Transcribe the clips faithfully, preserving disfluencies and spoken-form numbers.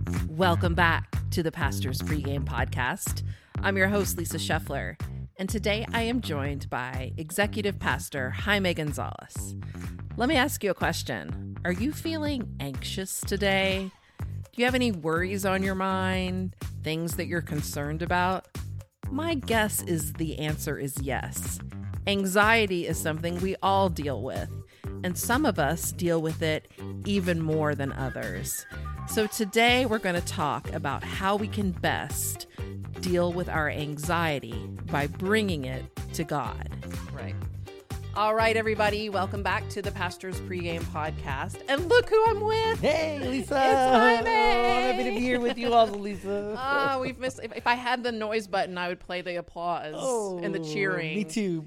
Welcome back to the Pastor's Pregame Podcast. I'm your host, Lisa Scheffler, and today I am joined by Executive Pastor Jaime Gonzalez. Let me ask you a question. Are you feeling anxious today? Do you have any worries on your mind? Things that you're concerned about? My guess is the answer is yes. Anxiety is something we all deal with, and some of us deal with it even more than others. So today we're going to talk about how we can best deal with our anxiety by bringing it to God. Right. All right, everybody. Welcome back to the Pastor's Pregame Podcast. And look who I'm with. Hey, Lisa. It's Jaime. Oh, happy to be here with you also, Lisa. Ah, we've missed. If, if I had the noise button, I would play the applause oh, and the cheering. Me too.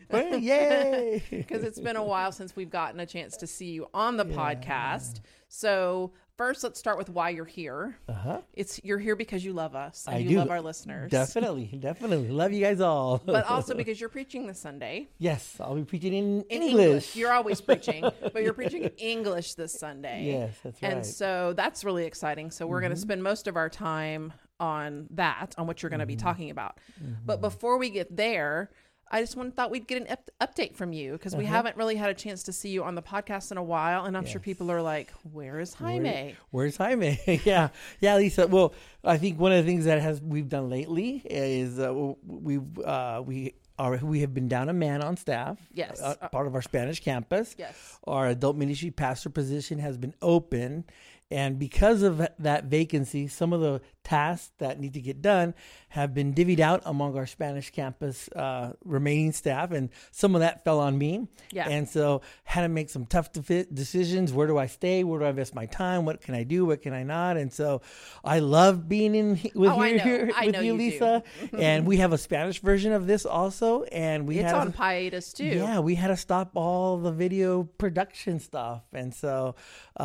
Yay. Because it's been a while since we've gotten a chance to see you on the yeah. podcast. So first, let's start with why you're here. Uh-huh. It's you're here because you love us and I you do. love our listeners. Definitely, definitely. Love you guys all. But also because you're preaching this Sunday. Yes, I'll be preaching in, in English. English. You're always preaching, but you're preaching English this Sunday. Yes, that's right. And so that's really exciting. So we're mm-hmm. going to spend most of our time on that, on what you're going to mm-hmm. be talking about. Mm-hmm. But before we get there, I just want, thought we'd get an up- update from you because uh-huh. we haven't really had a chance to see you on the podcast in a while. And I'm yes. sure people are like, where is Jaime? Where, where's Jaime? yeah. Yeah, Lisa. Well, I think one of the things that has we've done lately is uh, we've, uh, we are, we have been down a man on staff. Yes. Uh, part of our Spanish campus. Yes. Our adult ministry pastor position has been open. And because of that vacancy, some of the tasks that need to get done have been divvied out among our Spanish campus uh, remaining staff. And some of that fell on me. Yeah. And so had to make some tough de- decisions. Where do I stay? Where do I invest my time? What can I do? What can I not? And so I love being in with oh, you, I here I with know you, you Lisa. And we have a Spanish version of this also. And we It's had on a, hiatus too. Yeah, we had to stop all the video production stuff. And so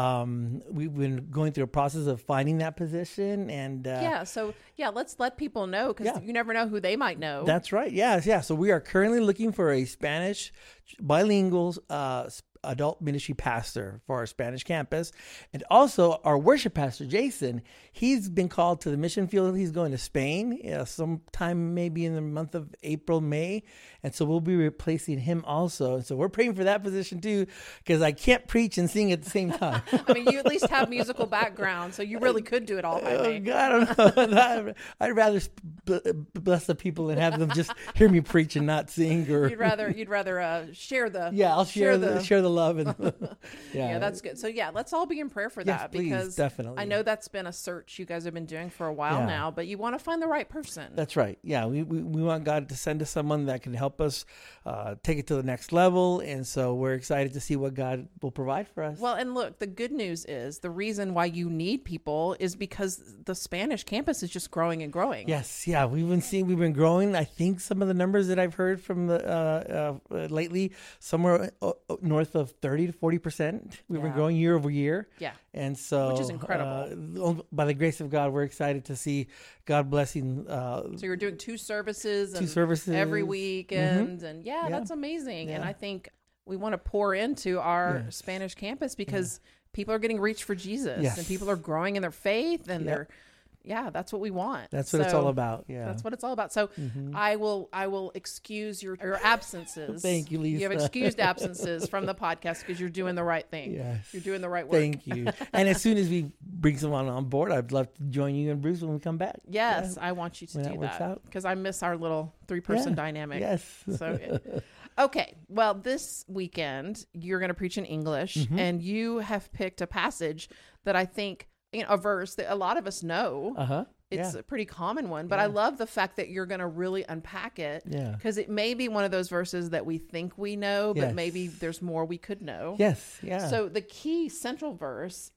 um, we've been going through a process of finding that position. And uh, yeah, so yeah, let's let people know because yeah. you never know who they might know. That's right. Yes, yeah. So we are currently looking for a Spanish bilingual uh, adult ministry pastor for our Spanish campus. And also our worship pastor, Jason, he's been called to the mission field. He's going to Spain uh, sometime maybe in the month of April, May. And so we'll be replacing him also. And so we're praying for that position too, because I can't preach and sing at the same time. I mean, you at least have musical background, so you really could do it all. Oh, God, I don't know. I'd rather bless the people and have them just hear me preach and not sing. Or You'd rather you'd rather uh, share the yeah, I'll share, share the, the share the love and yeah. yeah, that's good. So yeah, let's all be in prayer for yes, that please, because definitely. I know that's been a search you guys have been doing for a while yeah. now, but you want to find the right person. That's right. Yeah, we, we we want God to send us someone that can help us uh, take it to the next level, and so we're excited to see what God will provide for us. Well, and look, the good news is the reason why you need people is because the Spanish campus is just growing and growing. Yes, yeah, we've been seeing we've been growing. I think some of the numbers that I've heard from the uh, uh, lately, somewhere uh, north of thirty to forty percent. We've yeah. been growing year over year. Yeah. And so, which is incredible. Uh, by the grace of God, we're excited to see God blessing. Uh, so you're doing two services, two and services every weekend, mm-hmm. and yeah, yeah, that's amazing. Yeah. And I think we want to pour into our yes. Spanish campus because yeah. people are getting reached for Jesus, yes. and people are growing in their faith, and yep. they're. Yeah, that's what we want. That's what so, it's all about. Yeah, that's what it's all about. So mm-hmm. I will, I will excuse your your absences. Thank you, Lisa. You have excused absences from the podcast because you're doing the right thing. Yes, you're doing the right work. Thank you. And as soon as we bring someone on board, I'd love to join you and Bruce when we come back. Yes, yeah. I want you to when do that, that because I miss our little three person yeah. dynamic. Yes. So. Okay, well, this weekend you're going to preach in English, mm-hmm. and you have picked a passage that I think, you know, a verse that a lot of us know. Uh huh. It's yeah. a pretty common one, but yeah. I love the fact that you're going to really unpack it because yeah. it may be one of those verses that we think we know, but yes. maybe there's more we could know. Yes, yeah. So the key central verse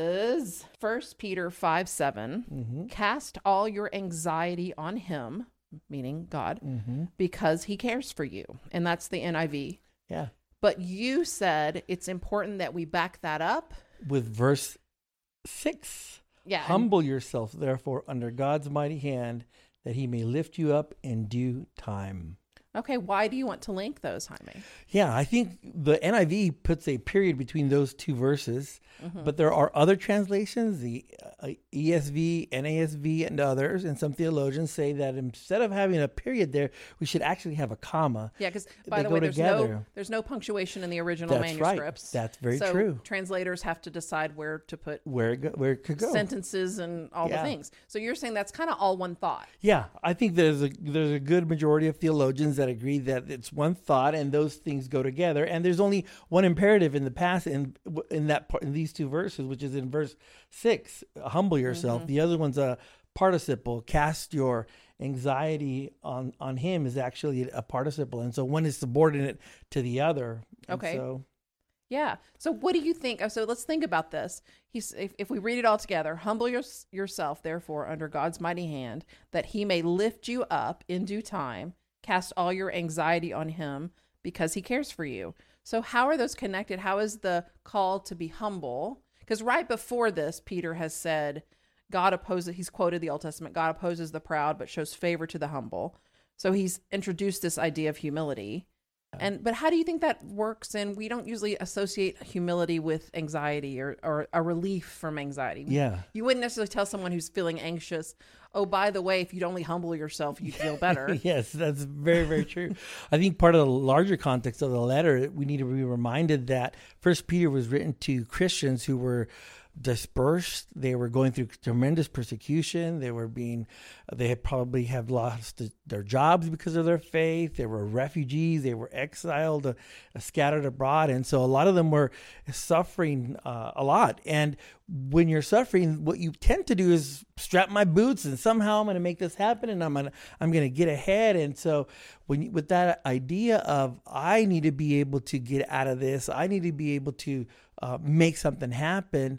is First Peter five seven. Mm-hmm. Cast all your anxiety on him, meaning God, mm-hmm. because he cares for you. And that's the N I V. Yeah. But you said it's important that we back that up with verse six. Yeah. Humble yourself, therefore, under God's mighty hand, that he may lift you up in due time. Okay, why do you want to link those, Jaime? Yeah, I think the N I V puts a period between those two verses, mm-hmm. but there are other translations. The E S V, N A S V, and others, and some theologians say that instead of having a period there, we should actually have a comma. Yeah, because by They the go way, there's together. no there's no punctuation in the original That's right. manuscripts. That's very so true. Translators have to decide where to put Where it, go, where it could go. sentences and all Yeah. the things. So you're saying that's kind of all one thought. Yeah, I think there's a there's a good majority of theologians that agree that it's one thought and those things go together. And there's only one imperative in the past in in that part, in these two verses, which is in verse six, humble yourself. Mm-hmm. The other one's a participle, cast your anxiety on on him is actually a participle, and so one is subordinate to the other. And Okay. So Yeah. So what do you think? So let's think about this. He's if, if we read it all together, humble your, yourself, therefore, under God's mighty hand, that he may lift you up in due time. Cast all your anxiety on him because he cares for you. So how are those connected? How is the call to be humble? Because right before this, Peter has said, God opposes, he's quoted the Old Testament, God opposes the proud, but shows favor to the humble. So he's introduced this idea of humility. And but how do you think that works? And we don't usually associate humility with anxiety or, or a relief from anxiety. yeah. You wouldn't necessarily tell someone who's feeling anxious, oh, by the way, if you'd only humble yourself, you'd feel better. Yes, that's very, very true. I think part of the larger context of the letter, we need to be reminded that First Peter was written to Christians who were dispersed. They were going through tremendous persecution. They were being, they had probably have lost their jobs because of their faith. They were refugees. They were exiled, uh, scattered abroad. And so a lot of them were suffering uh, a lot. And when you're suffering, what you tend to do is strap my boots and somehow I'm going to make this happen and I'm going to, I'm going to get ahead. And so when you, with that idea of, I need to be able to get out of this, I need to be able to uh, make something happen.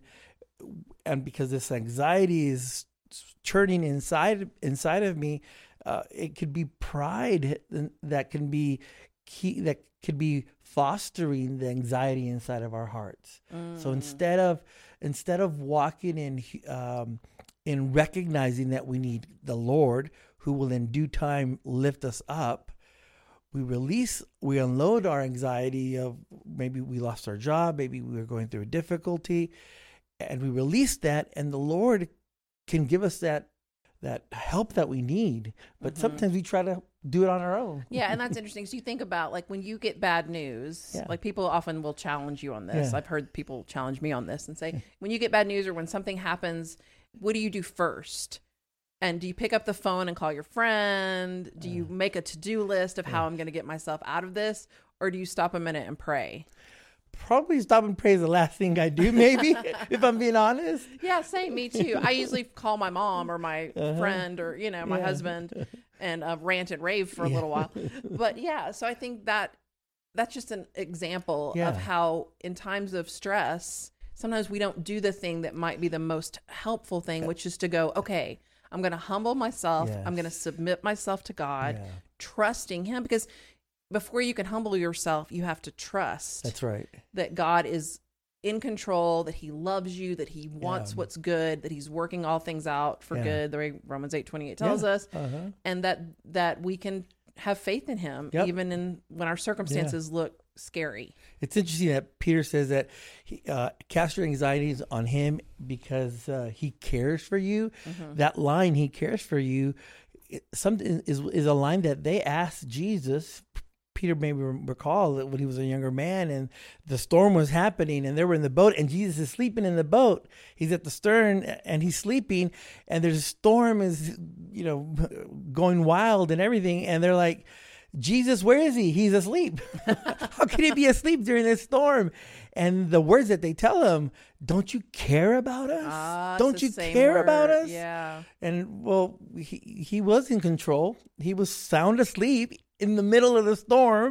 And because this anxiety is churning inside, inside of me, uh, it could be pride that can be key, that could be fostering the anxiety inside of our hearts. Mm. So instead of, instead of walking in, um, in recognizing that we need the Lord who will in due time lift us up, we release, we unload our anxiety of maybe we lost our job, maybe we were going through a difficulty, and we release that, and the Lord can give us that that help that we need. But mm-hmm. sometimes we try to do it on our own. Yeah, and that's interesting. So you think about, like, when you get bad news, Yeah. like, people often will challenge you on this. Yeah. I've heard people challenge me on this and say, when you get bad news or when something happens, what do you do first? And do you pick up the phone and call your friend? Do you make a to-do list of how I'm going to get myself out of this? Or do you stop a minute and pray? Probably stop and pray is the last thing I do, maybe, if I'm being honest. Yeah, same. Me too. I usually call my mom or my uh-huh. friend or, you know, my yeah. husband and uh, rant and rave for a yeah. little while. But yeah, so I think that that's just an example yeah. of how in times of stress, sometimes we don't do the thing that might be the most helpful thing, which is to go, okay, I'm going to humble myself. Yes. I'm going to submit myself to God, Yeah. trusting him, because before you can humble yourself, you have to trust That's right. that God is in control, that he loves you, that he wants Yeah. what's good, that he's working all things out for Yeah. good, the way Romans eight twenty-eight tells Yeah. us, Uh-huh. and that that we can have faith in him, Yep. even in when our circumstances look scary. It's interesting that Peter says that he, uh, cast your anxieties on him because uh, he cares for you. Mm-hmm. That line, he cares for you, it, something is is a line that they asked Jesus. Peter maybe recall that when he was a younger man and the storm was happening and they were in the boat and Jesus is sleeping in the boat. He's at the stern and he's sleeping and there's a storm is, you know, going wild and everything. And they're like, Jesus, where is he? He's asleep. How can he be asleep during this storm? And the words that they tell him, don't you care about us? Ah, don't it's you the same care word. about us? Yeah. And well, he, he was in control. He was sound asleep in the middle of the storm,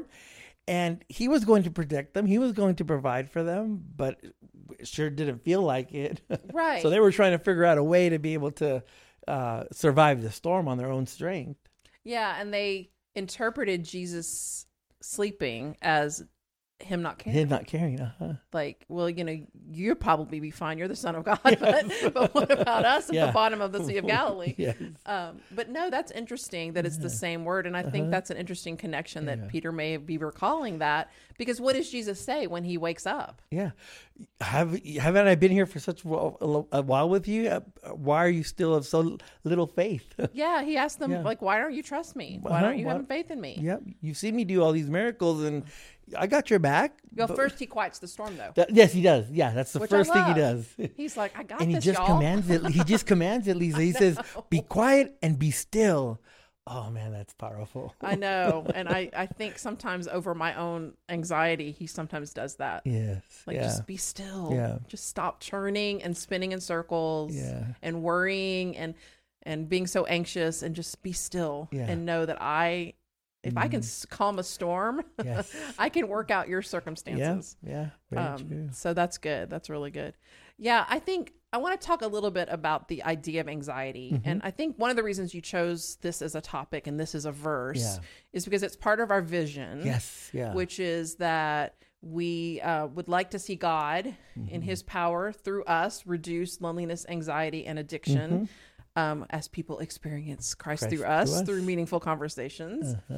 and he was going to protect them. He was going to provide for them, but it sure didn't feel like it. Right. So they were trying to figure out a way to be able to uh, survive the storm on their own strength. Yeah, and they interpreted Jesus sleeping as him not caring. Him not caring, uh-huh. Like, well, you know, you'll probably be fine. You're the Son of God. But, but what about us at Yeah. the bottom of the Sea of Galilee? Yes. Um, but no, that's interesting that it's the same word. And I think Uh-huh. that's an interesting connection that Yeah. Peter may be recalling that, because what does Jesus say when he wakes up? Yeah. Have, haven't I been here for such a while with you? Uh, why are you still of so little faith? Yeah, he asked them, Yeah. like, why don't you trust me? Why Uh-huh, don't you why- have faith in me? Yep. You've seen me do all these miracles, and I got your back. Well, But- first he quiets the storm, though. That- yes, he does. Yeah, that's the Which I first thing he love. does. He's like, I got And he this, just y'all. commands it. He just commands it, Lisa. He says, "Be quiet and be still." Oh man, that's powerful. I know. And I, I think sometimes over my own anxiety, he sometimes does that. Yes. Like, yeah. just be still. Yeah. Just stop churning and spinning in circles Yeah. and worrying and and being so anxious, and just be still Yeah. and know that I, if I can s- calm a storm, Yes. I can work out your Yeah. circumstances. Yeah. Very Um, true. so that's good. That's really good. Yeah, I think I want to talk a little bit about the idea of anxiety. Mm-hmm. And I think one of the reasons you chose this as a topic and this is a verse Yeah. is because it's part of our vision, Yes. Yeah. which is that we uh, would like to see God Mm-hmm. in his power through us reduce loneliness, anxiety, and addiction um, as people experience Christ, Mm-hmm. Christ through through us, us. through meaningful conversations. Uh-huh.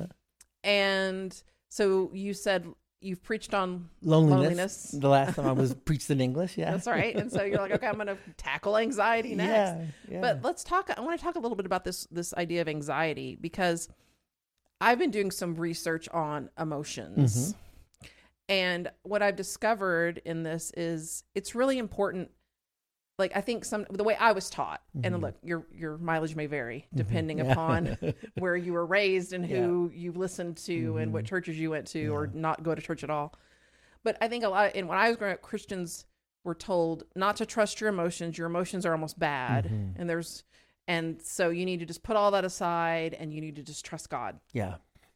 And so you said you've preached on Loneliness. loneliness. The last time I was preached in English. Yeah. That's right. And so you're like, okay, I'm going to tackle anxiety next. Yeah. Yeah. But let's talk. I want to talk a little bit about this this idea of anxiety, because I've been doing some research on emotions. Mm-hmm. And what I've discovered in this is it's really important. Like, I think some the way I was taught, and look, your your mileage may vary depending Mm-hmm. Yeah. upon where you were raised and who you listened to and what churches you went to, or not go to church at all. But I think a lot, and when I was growing up, Christians were told not to trust your emotions. Your emotions are almost bad, Mm-hmm. and there's, and so you need to just put all that aside, and you need to just trust God. Yeah.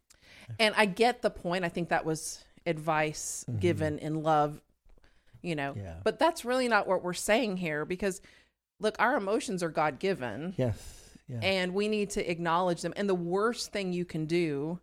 And I get the point. I think that was advice given in love, you know. Yeah. But that's really not what we're saying here, because look, our emotions are God given, Yes. Yeah. and we need to acknowledge them. And the worst thing you can do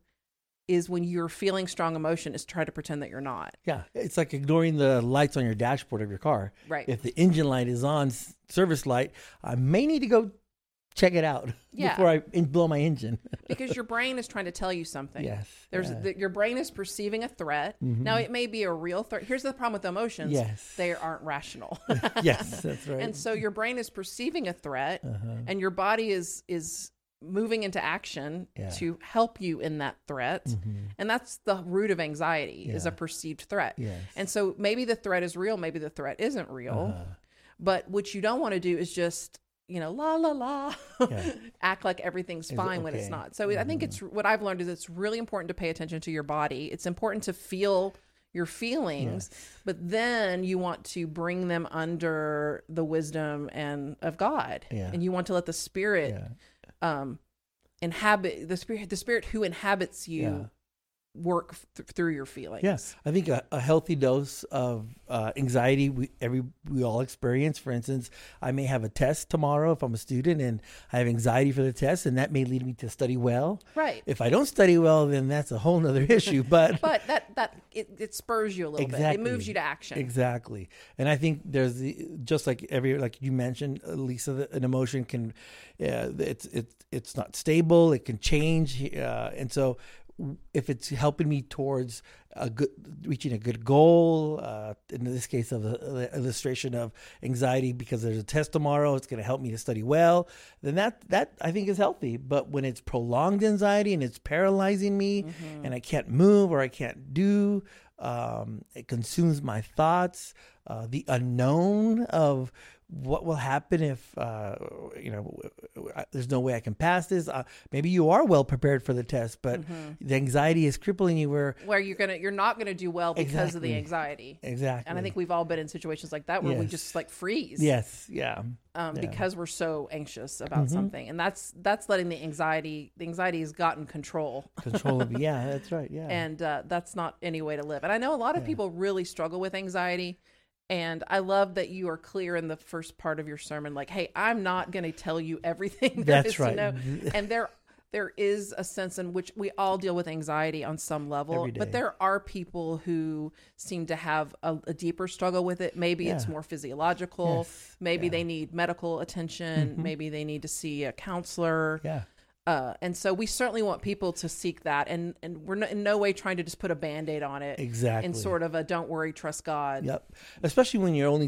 is when you're feeling strong emotion is try to pretend that you're not. Yeah, it's like ignoring the lights on your dashboard of your car. Right. If the engine light is on, s- service light, I may need to go check it out Yeah. before I in- blow my engine. Because your brain is trying to tell you something. Yes. There's yeah. Mm-hmm. the, your brain is perceiving a threat. Now it may be a real threat. Here's the problem with emotions. Yes. They aren't rational. Yes, that's right. And so your brain is perceiving a threat, Uh-huh. and your body is is moving into action Yeah. Mm-hmm. to help you in that threat. And that's the root of anxiety, is Yeah. a perceived threat. Yes. And so maybe the threat is real, maybe the threat isn't real. Uh-huh. But what you don't want to do is just, you know, la la la, Yeah. act like everything's Is it fine when it's okay? not. So I think it's what I've learned is it's really important to pay attention to your body. It's important to feel your feelings, but then you want to bring them under the wisdom and of God, Yeah. and you want to let the Spirit Yeah. um, inhabit the Spirit, the Spirit who inhabits you, Yeah. work th- through your feelings. Yes, I think a, a healthy dose of uh, anxiety we every we all experience. For instance, I may have a test tomorrow if I'm a student, and I have anxiety for the test, and that may lead me to study well. Right. If I don't study well, then that's a whole nother issue. But But that that it, it spurs you a little bit. It Exactly. moves you to action. Exactly. And I think there's the, just like every, like you mentioned, uh, Lisa, that an emotion can, uh, it's, it's, it's not stable. It can change. Uh, and so if it's helping me towards a good, reaching a good goal, uh, in this case of the, the illustration of anxiety, because there's a test tomorrow, it's going to help me to study well, then that, that I think is healthy. But when it's prolonged anxiety and it's paralyzing me and I can't move or I can't do, um, it consumes my thoughts, uh, the unknown of what will happen if, uh, you know, there's no way I can pass this. Uh, maybe you are well prepared for the test, but the anxiety is crippling you where. Where you're gonna, you're not gonna do well because of the Exactly. anxiety. Exactly. And I think we've all been in situations like that where we Yes. just like freeze. Yes. Yeah. Um, Yeah. Mm-hmm. because we're so anxious about something, and that's that's letting the anxiety, the anxiety has gotten control, Control of, yeah, that's right. Yeah. and uh, that's not any way to live. And I know a lot of people really struggle with anxiety. And I love that you are clear in the first part of your sermon, like, "Hey, I'm not going to tell you everything there That's is right. to know." And there, there is a sense in which we all deal with anxiety on some level, Every day. but there are people who seem to have a, a deeper struggle with it. Maybe it's Yeah. more physiological. Yes. Maybe Yeah. they need medical attention. Maybe they need to see a counselor. yeah. Uh, and so we certainly want people to seek that. And, and we're no, in no way trying to just put a Band-Aid on it. Exactly. In sort of a don't worry, trust God. Yep. Especially when you're only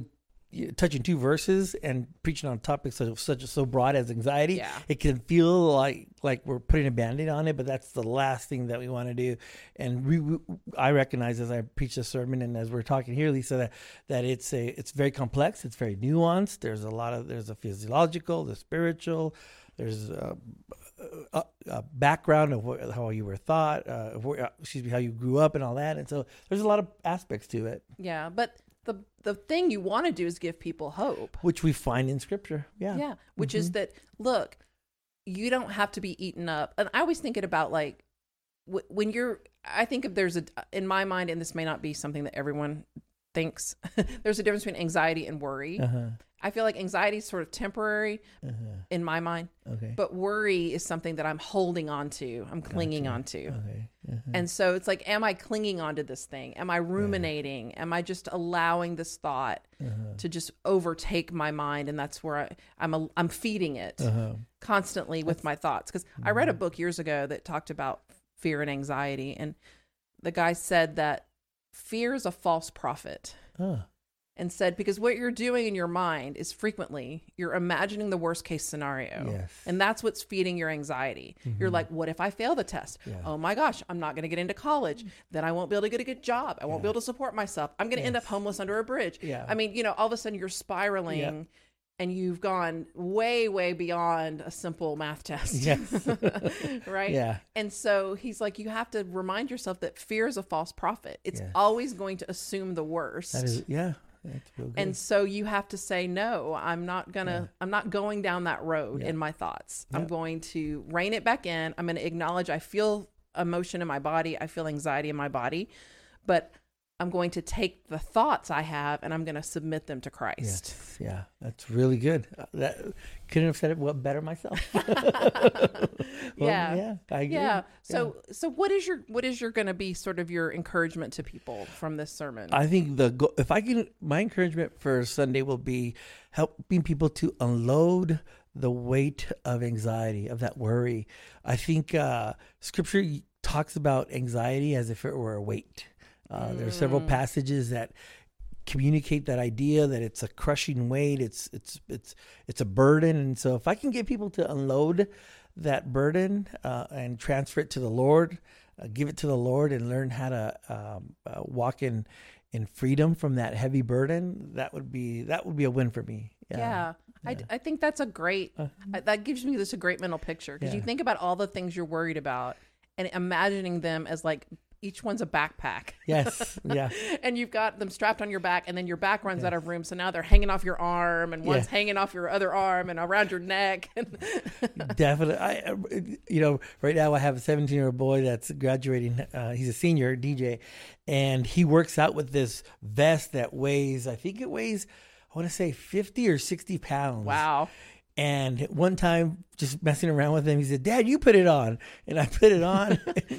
you- touching two verses and preaching on topics of such so broad as anxiety, Yeah. it can feel like like we're putting a band-aid on it, but that's the last thing that we want to do. And we, we I recognize as I preach the sermon and as we're talking here, Lisa, that that it's a it's very complex, it's very nuanced. There's a lot of there's a physiological, the spiritual, there's a, a, a background of what, how you were thought, uh, where, excuse me, how you grew up and all that, and so there's a lot of aspects to it, Yeah. But the the thing you want to do is give people hope. which we find in Scripture. Yeah, Yeah. Which is that, look, you don't have to be eaten up. And I always think it about like w- when you're, I think if there's a, in my mind, and this may not be something that everyone thinks, there's a difference between anxiety and worry. Uh-huh. I feel like anxiety is sort of temporary Uh-huh. in my mind, Okay. but worry is something that I'm holding on to, I'm clinging on to. Okay. Uh-huh. And so it's like, am I clinging onto this thing? Am I ruminating? Am I just allowing this thought Uh-huh. to just overtake my mind? And that's where I, I'm a, I'm feeding it Uh-huh. constantly with my thoughts. Because I read a book years ago that talked about fear and anxiety. And the guy said that fear is a false prophet. Oh. And said, because what you're doing in your mind is frequently you're imagining the worst case scenario. Yes. And that's what's feeding your anxiety. You're like, what if I fail the test? Yeah. Oh my gosh, I'm not going to get into college. Then I won't be able to get a good job. I won't be able to support myself. I'm going to end up homeless under a bridge. Yeah. I mean, you know, all of a sudden you're spiraling Yep. and you've gone way, way beyond a simple math test. Yes. Right? Yeah. And so he's like, you have to remind yourself that fear is a false prophet. It's Yes. always going to assume the worst. That is, yeah. That's real good. And so you have to say, no, I'm not going to, Yeah. I'm not going down that road Yeah. in my thoughts. I'm Yeah. going to rein it back in. I'm going to acknowledge I feel emotion in my body. I feel anxiety in my body, but I'm going to take the thoughts I have and I'm going to submit them to Christ. Yes. Yeah. That's really good. Uh, That couldn't have said it well better myself. Well, Yeah. Yeah. I agree. Yeah. So, so what is your, what is your going to be sort of your encouragement to people from this sermon? I think the go- if I can, my encouragement for Sunday will be helping people to unload the weight of anxiety, of that worry. I think uh, Scripture talks about anxiety as if it were a weight. Uh, There are several passages that communicate that idea that it's a crushing weight. It's it's it's it's a burden, and so if I can get people to unload that burden uh, and transfer it to the Lord, uh, give it to the Lord, and learn how to um, uh, walk in in freedom from that heavy burden, that would be that would be a win for me. Yeah. I, I think that's a great, I, that gives me this a great mental picture because you Yeah. think about all the things you're worried about and imagining them as like each one's a backpack. Yes. Yeah. And you've got them strapped on your back and then your back runs out of room. So now they're hanging off your arm and one's Yeah. hanging off your other arm and around your neck. Definitely. I, uh, you know, right now I have a seventeen year old boy that's graduating. Uh, he's a senior D J, and he works out with this vest that weighs, I think it weighs, I want to say fifty or sixty pounds. Wow. And one time, just messing around with him, he said, "Dad, you put it on," and I put it on.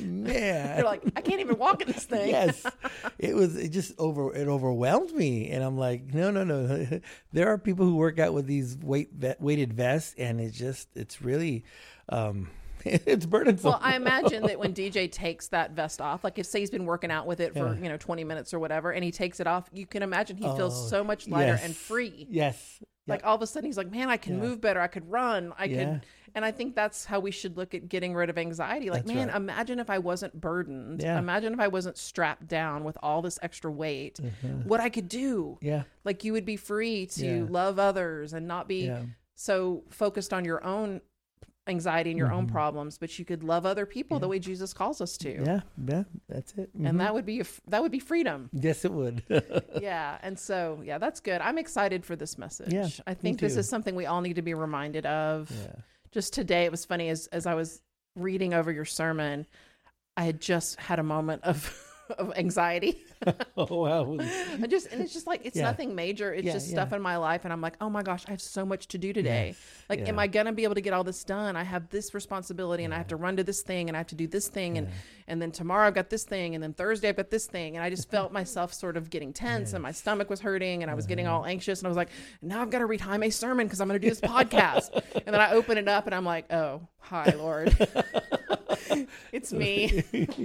Man, You're like, I can't even walk in this thing. yes, it was. It just over. It overwhelmed me, and I'm like, no, no, no. There are people who work out with these weight weighted vests, and it's just, it's really, um, it's burdensome. Well, I imagine that when D J takes that vest off, like if say he's been working out with it for, Yeah. you know, twenty minutes or whatever, and he takes it off, you can imagine he feels Oh, so much lighter yes. and free. Yes. Like all of a sudden he's like, man, I can Yeah. move better. I could run. I Yeah. could. And I think that's how we should look at getting rid of anxiety. Like, That's man, right. imagine if I wasn't burdened. Yeah. Imagine if I wasn't strapped down with all this extra weight, what I could do. Yeah. Like you would be free to Yeah. love others and not be Yeah. so focused on your own anxiety and your own Mm-hmm. problems, but you could love other people the way Jesus calls us to. Yeah. Yeah. That's it. Mhm. And that would be a, f- that would be freedom. Yes, it would. Yeah. And so, yeah, that's good. I'm excited for this message. Yeah, I me think this too. is something we all need to be reminded of. Yeah. Just today, it was funny as, as I was reading over your sermon, I had just had a moment of, of anxiety. Oh wow. I just, and it's just like, it's Yeah. nothing major. It's Yeah, just stuff yeah. in my life. And I'm like, oh my gosh, I have so much to do today. Yes, Like, yeah. am I going to be able to get all this done? I have this responsibility and I have to run to this thing and I have to do this thing. And, and then tomorrow I've got this thing. And then Thursday I've got this thing. And I just felt myself sort of getting tense and my stomach was hurting and I was getting Uh-huh. all anxious. And I was like, now I've got to read Jaime's sermon because I'm going to do this podcast. And then I open it up and I'm like, oh, hi, Lord. It's me.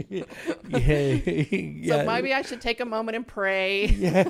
yeah, yeah. So maybe I should take a moment and pray. Yes.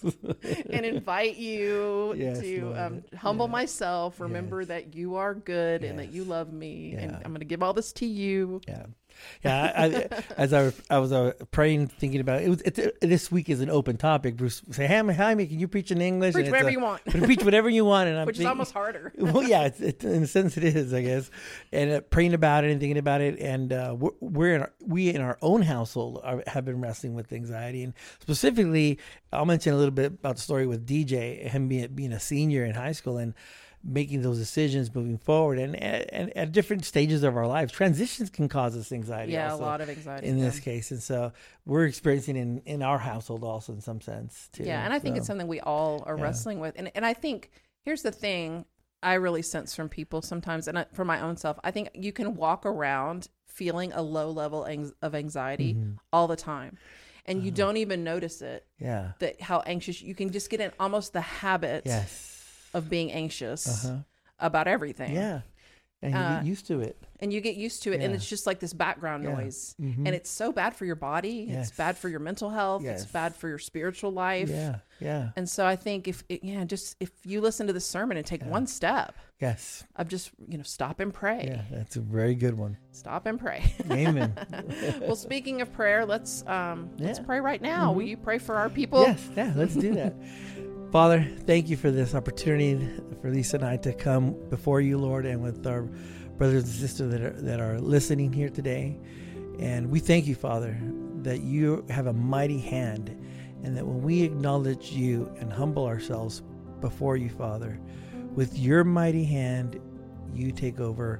And invite you Yes, to um, humble yeah. myself. Remember Yes. that you are good Yes. and that you love me. And Yeah. I'm going to give all this to you. Yeah. Yeah, I, I, as I, I was uh, praying, thinking about it, it was it's, uh, this week is an open topic. Bruce say, "Hey, Jaime, can you preach in English?" Preach And it's whatever a- you want. preach whatever you want, and I'm Which is thinking- almost harder. well, yeah, it's, it's, in a sense it is, I guess. And uh, praying about it and thinking about it, and uh, we're, we're in our, we in our own household are, have been wrestling with anxiety, and specifically, I'll mention a little bit about the story with D J, him being being a senior in high school and making those decisions moving forward, and, and at different stages of our lives, transitions can cause us anxiety. Yeah, also, a lot of anxiety. in yeah. this case, and so we're experiencing in in our household also in some sense too. Yeah, and I think So, it's something we all are yeah. wrestling with. And and I think here's the thing I really sense from people sometimes, and I, for my own self, I think you can walk around feeling a low level ang- of anxiety Mhm. all the time, and you Uh-huh. don't even notice it. yeah, That how anxious you can just get in almost the habit yes, of being anxious uh-huh. about everything. yeah, and you Uh, get used to it. And you get used to it, and Yeah. it's just like this background Yeah. noise. Mhm. And it's so bad for your body. Yes. It's bad for your mental health. Yes. It's bad for your spiritual life. Yeah, yeah, And so I think if it, yeah, just if you listen to the sermon and take Yeah. one step yes, of just, you know, stop and pray. yeah. That's a very good one. Stop and pray. Amen. Well, speaking of prayer, let's um let's Yeah. pray right now. Mhm. Will you pray for our people? Yes, yeah, let's do that. Father, thank you for this opportunity for Lisa and I to come before you, Lord, and with our brothers and sisters that are, that are listening here today. And we thank you, Father, that you have a mighty hand, and that when we acknowledge you and humble ourselves before you, Father, with your mighty hand, you take over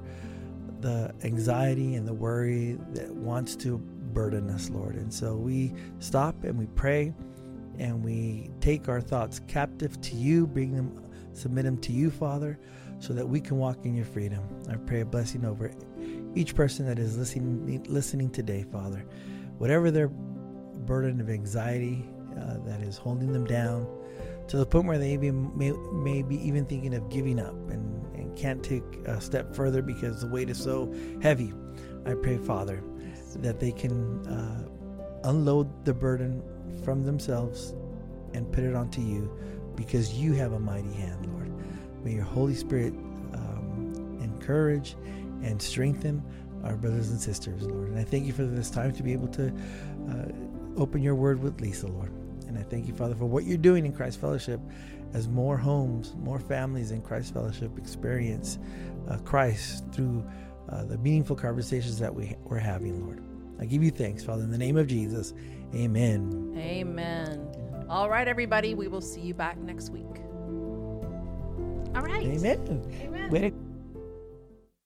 the anxiety and the worry that wants to burden us, Lord. And so we stop and we pray, and we take our thoughts captive to you, bring them, submit them to you, Father, so that we can walk in your freedom. I pray a blessing over each person that is listening listening today, Father. Whatever their burden of anxiety uh, that is holding them down, to the point where they may, may, may be even thinking of giving up and, and can't take a step further because the weight is so heavy. I pray, Father, that they can uh, unload the burden from themselves and put it onto you, because you have a mighty hand, Lord. May your Holy Spirit um, encourage and strengthen our brothers and sisters, Lord. And I thank you for this time to be able to uh, open your word with Lisa, Lord. And I thank you, Father, for what you're doing in Christ Fellowship as more homes, more families in Christ Fellowship experience uh, Christ through uh, the meaningful conversations that we, we're having, Lord. I give you thanks, Father, in the name of Jesus. Amen. Amen. All right, everybody. We will see you back next week. All right. Amen. Amen. Way to-